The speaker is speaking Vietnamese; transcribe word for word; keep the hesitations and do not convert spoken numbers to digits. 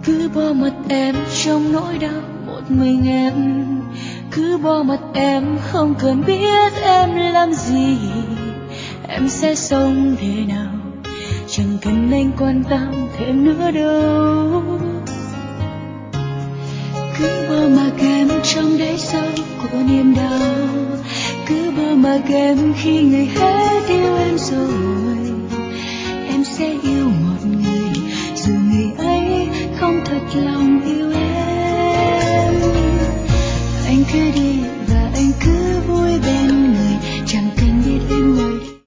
Cứ bỏ mặt em trong nỗi đau một mình em, cứ bỏ mặt em không cần biết em làm gì, em sẽ sống thế nào chẳng cần anh quan tâm thêm nữa đâu. Cứ bỏ mặc em trong đáy sâu của niềm đau, cứ bỏ mặc em khi người hết yêu em rồi.